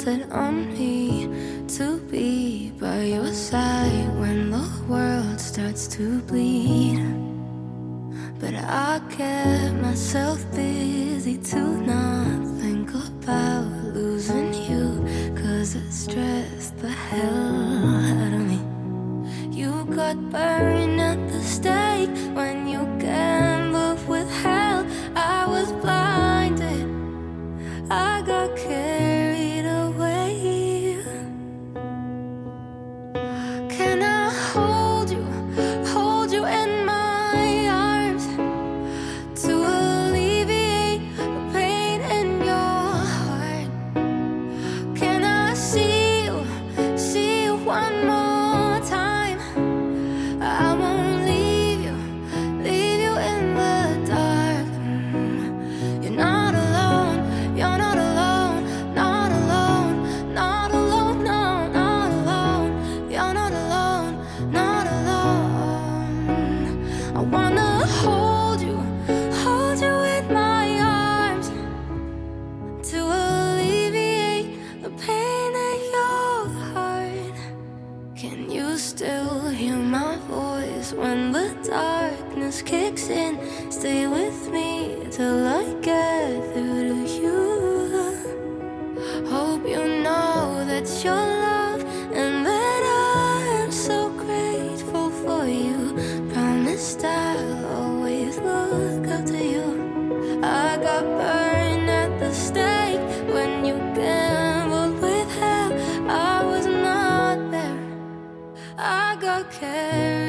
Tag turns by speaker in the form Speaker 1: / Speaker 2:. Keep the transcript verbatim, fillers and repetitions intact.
Speaker 1: counted on me to be by your side when the world starts to bleed. But I kept myself busy to not think about losing you, 'cause it stressed the hell out of me. You got burned at the stake when you gambled with hell. I was blinded, I got carried away. Can I hold you, hold you in my arms to alleviate the pain in your heart? Can I see you, see you one more time? I won't leave you, leave you in the dark. You're not alone, you're not alone, not alone, not alone, no, not alone. You're not alone, not alone. I wanna hold you, hold you in my arms to alleviate the pain in your heart. Can you still hear my voice when the darkness kicks in? Stay with me till I get through to you. Hope you know that you're loved and that I'm so grateful for you. Promised I'll always look after you. I got burned at the stake when you gambled with hell. I was not there, I got carried